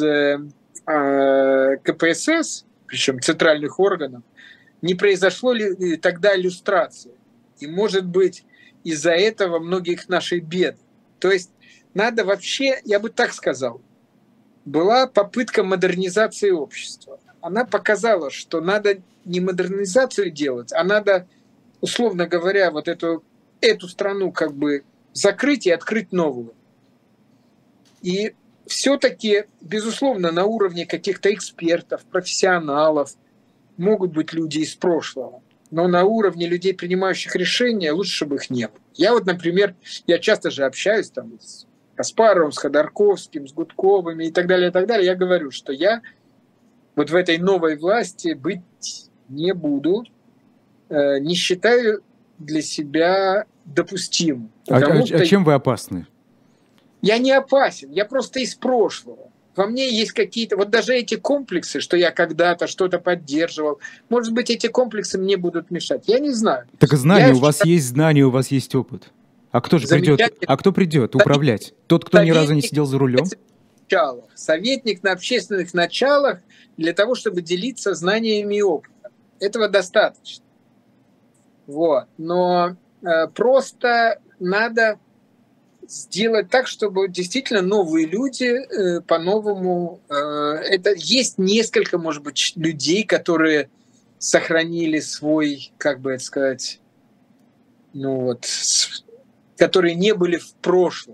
КПСС, причем центральных органов, не произошло ли тогда иллюстрации. И, может быть, из-за этого многих наших бед. То есть надо вообще, я бы так сказал, была попытка модернизации общества. Она показала, что надо не модернизацию делать, а надо, условно говоря, вот эту страну как бы закрыть и открыть новую. И все-таки, безусловно, на уровне каких-то экспертов, профессионалов могут быть люди из прошлого. Но на уровне людей, принимающих решения, лучше, чтобы их не было. Я например, я часто же общаюсь там с Каспаровым, с Ходорковским, с Гудковыми и так далее, и так далее. Я говорю, что я вот в этой новой власти быть не буду, не считаю для себя допустимым. А чем вы опасны? Я не опасен, я просто из прошлого. Во мне есть какие-то... Вот даже эти комплексы, что я когда-то что-то поддерживал, может быть, эти комплексы мне будут мешать. Я не знаю. Так знания, у вас есть знания, у вас есть опыт. А кто же придет? А кто придет управлять? Тот, кто ни разу не сидел за рулем? Советник на общественных началах для того, чтобы делиться знаниями и опытом. Этого достаточно. Но просто надо сделать так, чтобы действительно новые люди по-новому... есть несколько, может быть, людей, которые сохранили свой, как бы это сказать, которые не были в прошлом.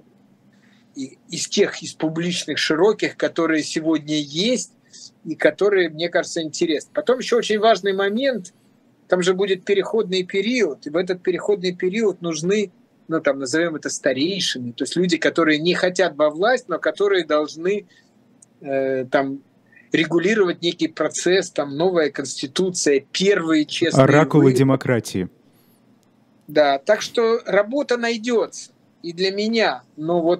Из публичных широких, которые сегодня есть, и которые, мне кажется, интересны. Потом еще очень важный момент, там же будет переходный период, и в этот переходный период нужны, назовем это старейшины, то есть люди, которые не хотят во власть, но которые должны регулировать некий процесс, новая конституция, первые честные оракулы демократии. Да, так что работа найдется и для меня, но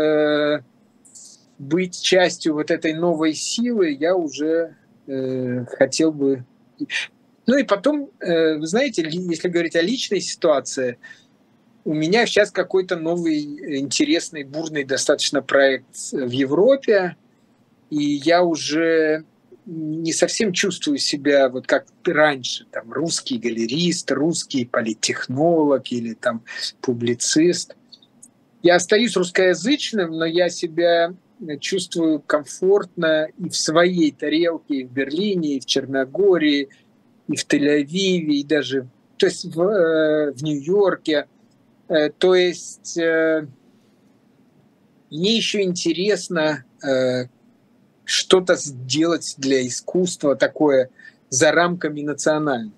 быть частью этой новой силы я уже хотел бы. И потом, вы знаете, если говорить о личной ситуации, у меня сейчас какой-то новый интересный, бурный достаточно проект в Европе, и я уже не совсем чувствую себя как раньше, русский галерист, русский политтехнолог или публицист. Я остаюсь русскоязычным, но я себя чувствую комфортно и в своей тарелке, и в Берлине, и в Черногории, и в Тель-Авиве, и даже в Нью-Йорке. То есть мне еще интересно что-то сделать для искусства такое за рамками национального.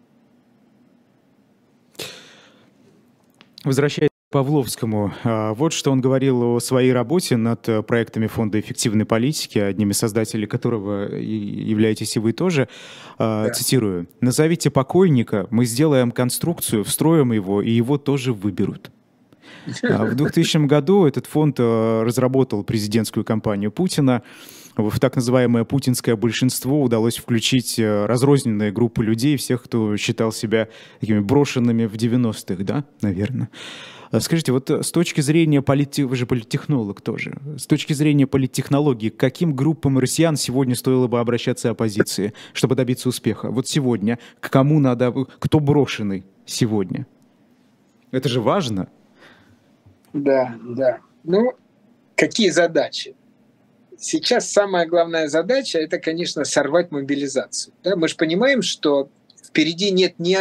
Возвращаясь к Павловскому, вот что он говорил о своей работе над проектами Фонда эффективной политики, одним из создателей которого являетесь и вы тоже. Да. Цитирую: «Назовите покойника, мы сделаем конструкцию, встроим его, и его тоже выберут». В 2000 году этот фонд разработал президентскую кампанию Путина. В так называемое путинское большинство удалось включить разрозненные группы людей, всех, кто считал себя такими брошенными в 90-х, да, наверное. Скажите, с точки зрения вы же политтехнолог тоже, с точки зрения политтехнологии, к каким группам россиян сегодня стоило бы обращаться оппозиции, чтобы добиться успеха? Сегодня, к кому надо, кто брошенный сегодня? Это же важно. Да. Какие задачи? Сейчас самая главная задача – это, конечно, сорвать мобилизацию. Да? Мы же понимаем, что впереди нет ни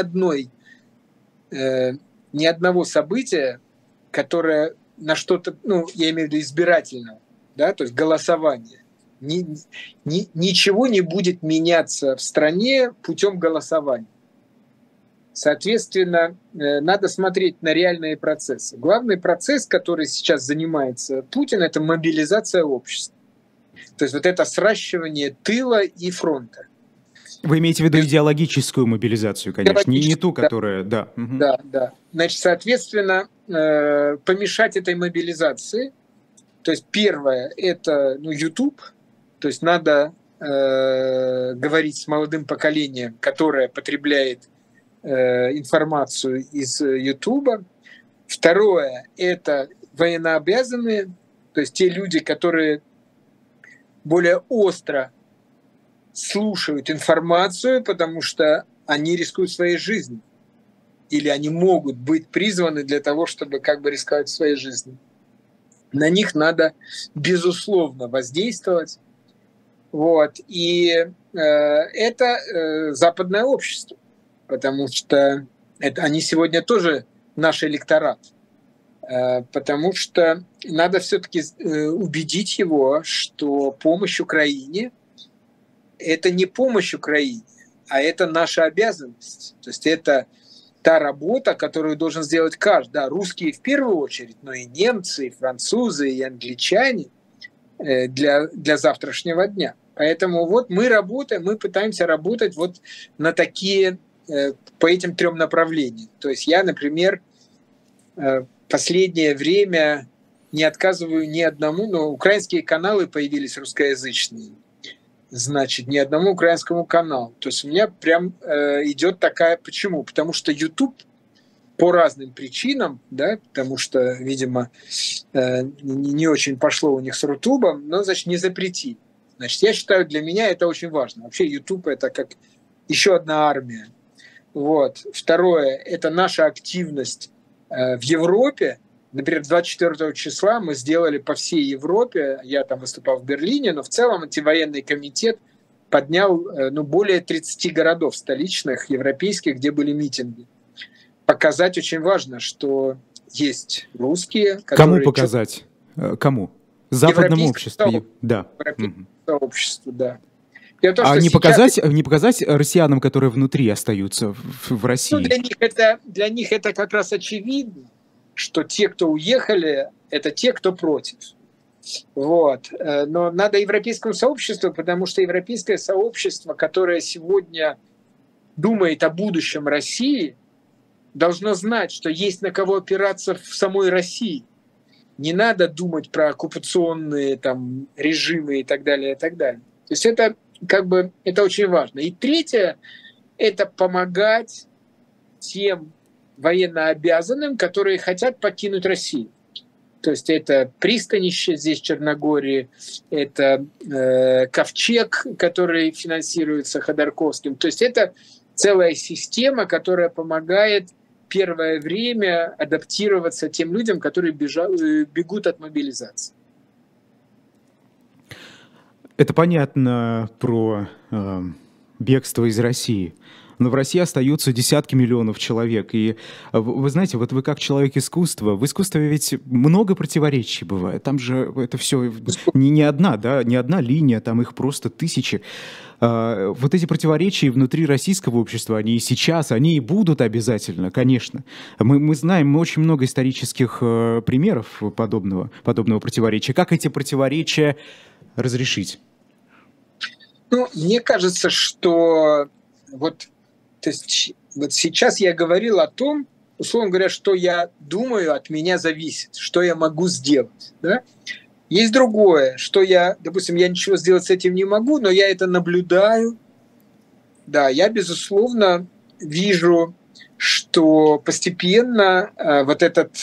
одного события, которое на что-то, я имею в виду избирательное, да, то есть голосование, ничего не будет меняться в стране путем голосования. Соответственно, надо смотреть на реальные процессы. Главный процесс, который сейчас занимается Путин, это мобилизация общества. То есть вот это сращивание тыла и фронта. Вы имеете в виду идеологическую мобилизацию, конечно, не ту, которая... Да. Да. Значит, соответственно, помешать этой мобилизации. То есть первое – это YouTube. То есть надо говорить с молодым поколением, которое потребляет информацию из Ютуба. Второе – это военнообязанные, то есть те люди, которые более остро слушают информацию, потому что они рискуют своей жизнью. Или они могут быть призваны для того, чтобы как бы рисковать своей жизнью. На них надо, безусловно, воздействовать. Вот. И это западное общество, потому что они сегодня тоже наш электорат. Потому что надо все-таки убедить его, что помощь Украине – это не помощь Украине, а это наша обязанность. То есть это та работа, которую должен сделать каждый. Да, русские в первую очередь, но и немцы, и французы, и англичане для завтрашнего дня. Поэтому вот мы работаем, мы пытаемся работать вот на такие, по этим 3 направлениям. То есть я, например, последнее время не отказываю ни одному, но украинские каналы появились русскоязычные, значит, ни одному украинскому каналу. То есть у меня прям идет такая... Почему? Потому что YouTube по разным причинам, да, потому что, видимо, не очень пошло у них с Рутубом, но, значит, не запретили. Значит, я считаю, для меня это очень важно. Вообще YouTube – это как еще одна армия. Вот. Второе – это наша активность в Европе. Например, 24 числа мы сделали по всей Европе, я там выступал в Берлине, но в целом антивоенный комитет поднял более 30 городов столичных, европейских, где были митинги. Показать очень важно, что есть русские, которые... Кому показать? Кому? Западному обществу? Да. Сообществу, да. А не показать россиянам, которые внутри остаются в России? Ну, для них это как раз очевидно, что те, кто уехали, это те, кто против. Вот. Но надо европейскому сообществу, потому что европейское сообщество, которое сегодня думает о будущем России, должно знать, что есть на кого опираться в самой России. Не надо думать про оккупационные там режимы и так далее, и так далее. То есть это как бы это очень важно. И третье – это помогать тем военнообязанным, которые хотят покинуть Россию. То есть это пристанище здесь, в Черногории, это ковчег, который финансируется Ходорковским. То есть это целая система, которая помогает первое время адаптироваться тем людям, которые бегут от мобилизации. Это понятно про бегство из России. Но в России остаются десятки миллионов человек. И вы знаете, вот вы как человек искусства, в искусстве ведь много противоречий бывает. Там же это все не одна, да, не одна линия, там их просто тысячи. Вот эти противоречия внутри российского общества, они и сейчас, они и будут обязательно, конечно. Мы знаем, мы очень много исторических примеров подобного противоречия. Как эти противоречия разрешить? Ну, мне кажется, что вот сейчас я говорил о том, условно говоря, что я думаю, от меня зависит, что я могу сделать. Да? Есть другое, что допустим, я ничего сделать с этим не могу, но я это наблюдаю. Да, я, безусловно, вижу, что постепенно вот этот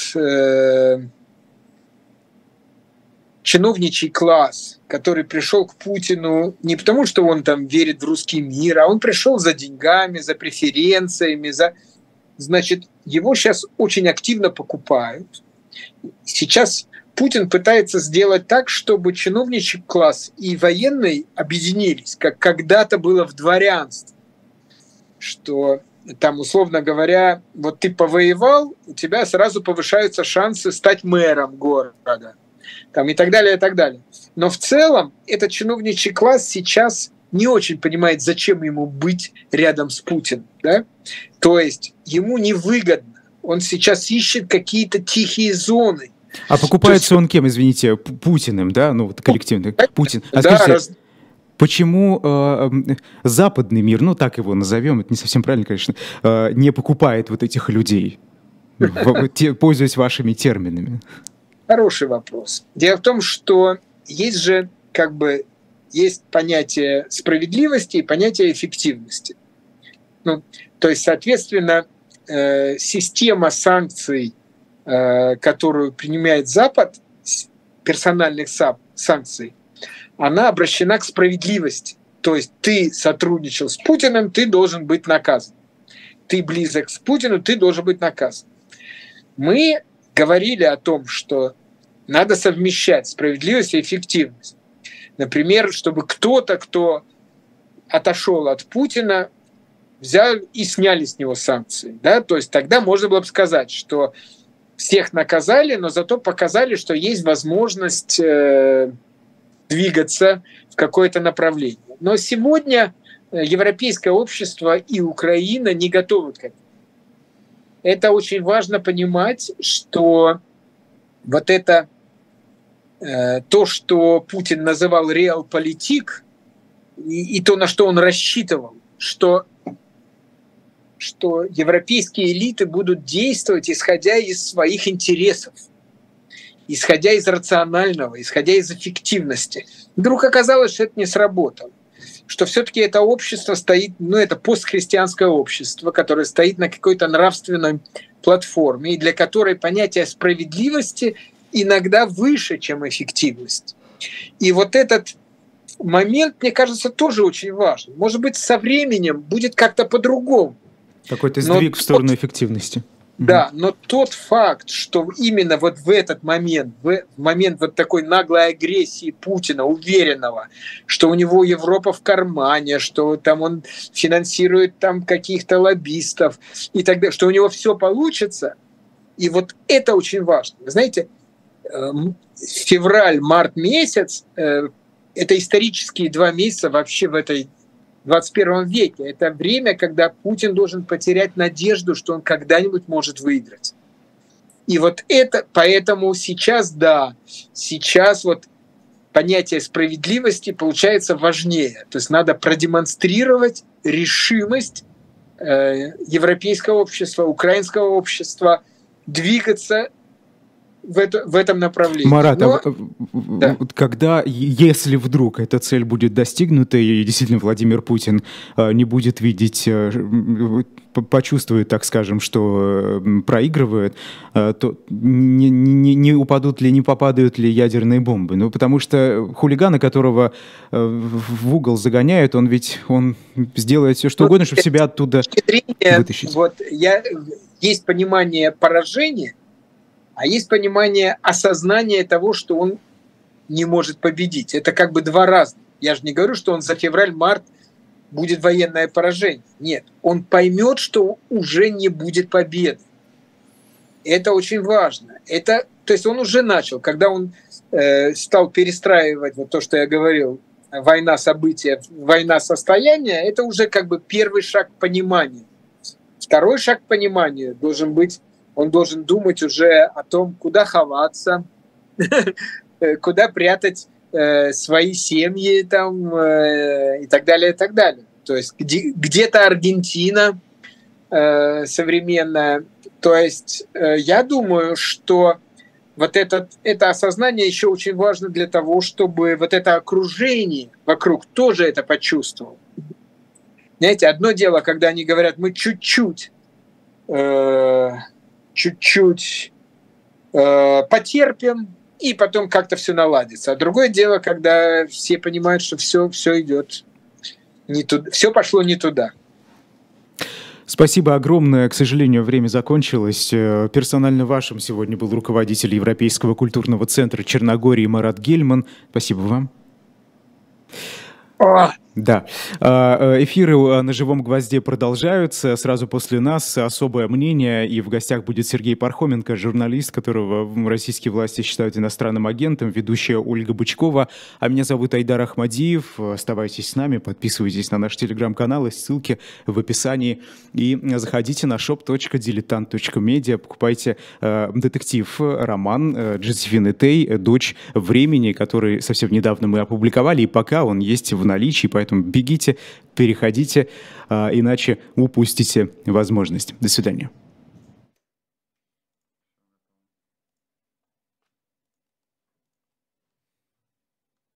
чиновничий класс, который пришел к Путину не потому, что он там верит в русский мир, а он пришел за деньгами, за преференциями, значит, его сейчас очень активно покупают. Сейчас Путин пытается сделать так, чтобы чиновничий класс и военный объединились, как когда-то было в дворянстве, что там, условно говоря, вот ты повоевал, у тебя сразу повышаются шансы стать мэром города. там, и так далее, и так далее. Но в целом этот чиновничий класс сейчас не очень понимает, зачем ему быть рядом с Путиным. Да? То есть ему невыгодно. Он сейчас ищет какие-то тихие зоны. А покупается он кем, извините, Путиным, да? Ну, вот коллективно. Путин. А да, скажите, почему западный мир, ну так его назовем, это не совсем правильно, конечно, не покупает вот этих людей, пользуясь вашими терминами? Хороший вопрос. Дело в том, что есть же есть понятие справедливости и понятие эффективности. Ну, то есть, соответственно, система санкций, которую принимает Запад, персональных санкций, она обращена к справедливости. То есть ты сотрудничал с Путиным, ты должен быть наказан. Ты близок к Путину, ты должен быть наказан. Мы говорили о том, что надо совмещать справедливость и эффективность. Например, чтобы кто-то, кто отошел от Путина, взял и сняли с него санкции. Да? То есть тогда можно было бы сказать, что всех наказали, но зато показали, что есть возможность двигаться в какое-то направление. Но сегодня европейское общество и Украина не готовы к этому. Это очень важно понимать, что вот это то, что Путин называл реалполитик, и то, на что он рассчитывал, что европейские элиты будут действовать, исходя из своих интересов, исходя из рационального, исходя из эффективности. Вдруг оказалось, что это не сработало. Что все-таки это общество стоит, это постхристианское общество, которое стоит на какой-то нравственной платформе, и для которой понятие справедливости иногда выше, чем эффективность. И вот этот момент, мне кажется, тоже очень важен. Может быть, со временем будет как-то по-другому. Какой-то сдвиг в сторону эффективности. Да, но тот факт, что именно вот в этот момент, в момент вот такой наглой агрессии Путина, уверенного, что у него Европа в кармане, что там он финансирует там каких-то лоббистов и так далее, что у него все получится, и вот это очень важно. Вы знаете, февраль-март месяц – это исторические 2 месяца вообще в этой 21 веке. Это время, когда Путин должен потерять надежду, что он когда-нибудь может выиграть. И вот это, поэтому сейчас вот понятие справедливости получается важнее. То есть надо продемонстрировать решимость европейского общества, украинского общества двигаться в этом направлении. Марат, да. Если вдруг эта цель будет достигнута, и действительно Владимир Путин не будет видеть, почувствует, так скажем, что проигрывает, то не попадают ли ядерные бомбы? Ну, потому что хулигана, которого в угол загоняют, он сделает все, что угодно, чтобы себя оттуда вытащить. Есть понимание поражения, а есть понимание осознания того, что он не может победить. Это как бы 2 разных. Я же не говорю, что он за февраль-март будет военное поражение. Нет, он поймет, что уже не будет победы. Это очень важно. То есть он уже начал, когда он стал перестраивать вот то, что я говорил, война события, война состояния, это уже как бы первый шаг к пониманию. Второй шаг к пониманию должен быть, он должен думать уже о том, куда ховаться, куда прятать свои семьи там, и так далее, и так далее. То есть где-то Аргентина современная. То есть я думаю, что вот это осознание еще очень важно для того, чтобы вот это окружение вокруг тоже это почувствовало. Знаете, одно дело, когда они говорят, мы чуть-чуть потерпим, и потом как-то все наладится. А другое дело, когда все понимают, что все идет не туда, все пошло не туда. Спасибо огромное. К сожалению, время закончилось. Персонально вашим сегодня был руководитель Европейского культурного центра Черногории Марат Гельман. Спасибо вам. Да. Эфиры на «Живом гвозде» продолжаются. Сразу после нас особое мнение. И в гостях будет Сергей Пархоменко, журналист, которого российские власти считают иностранным агентом, ведущая Ольга Бычкова. А меня зовут Айдар Ахмадиев. Оставайтесь с нами, подписывайтесь на наш телеграм-канал, ссылки в описании. И заходите на shop.diletant.media, покупайте детектив, роман Джозефины Тей «Дочь времени», который совсем недавно мы опубликовали, и пока он есть в наличии, поэтому бегите, переходите, иначе упустите возможность. До свидания.